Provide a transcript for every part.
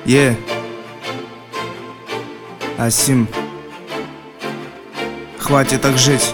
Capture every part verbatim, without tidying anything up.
Е, Асим, хватит так жить.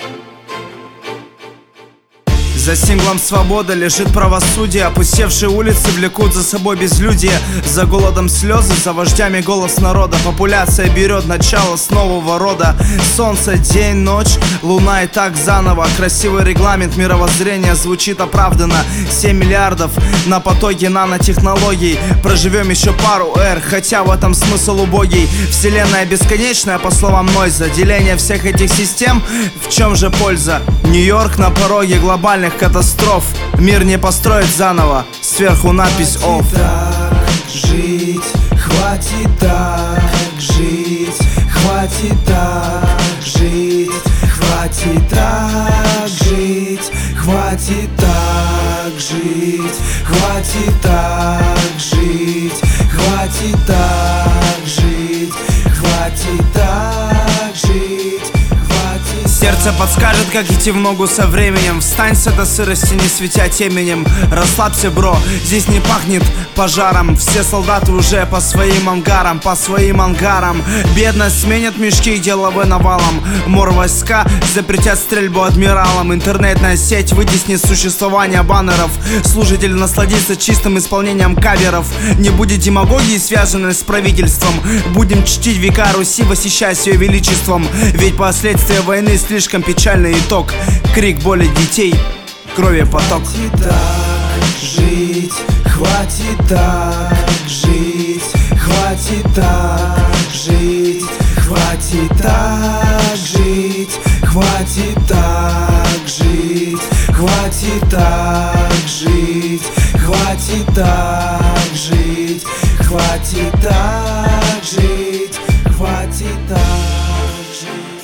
За синглом «Свобода» лежит правосудие. Опустевшие улицы влекут за собой безлюдие. За голодом слезы, за вождями голос народа. Популяция берет начало с нового рода. Солнце, день, ночь, луна и так заново. Красивый регламент мировоззрения звучит оправданно. Семь миллиардов на потоке нанотехнологий. Проживем еще пару эр, хотя в этом смысл убогий. Вселенная бесконечная, по словам Нойза. Деление всех этих систем, в чем же польза? Нью-Йорк на пороге глобальных катастроф. Мир не построить заново. Сверху надпись «Офф». Жить, хватит так жить, хватит так жить, хватит так жить, хватит так жить, хватит так жить, хватит так жить, хватит так жить. Сердце подскажет, как идти в ногу со временем. Встань с этой сырости, не светя теменем. Расслабься, бро, здесь не пахнет пожаром. Все солдаты уже по своим ангарам, по своим ангарам. Бедность сменят мешки, деловой навалом. Мор войска запретят стрельбу адмиралам. Интернетная сеть вытеснит существование баннеров. Служитель насладится чистым исполнением каверов. Не будет демагогии, связанной с правительством. Будем чтить века Руси, восхищаясь ее величеством. Ведь последствия войны слишком печальный итог. Крик боли детей, крови поток. Хватит так жить, хватит так жить, хватит так жить, хватит так жить, хватит так жить, хватит так жить, хватит так жить, хватит так жить, хватит так жить.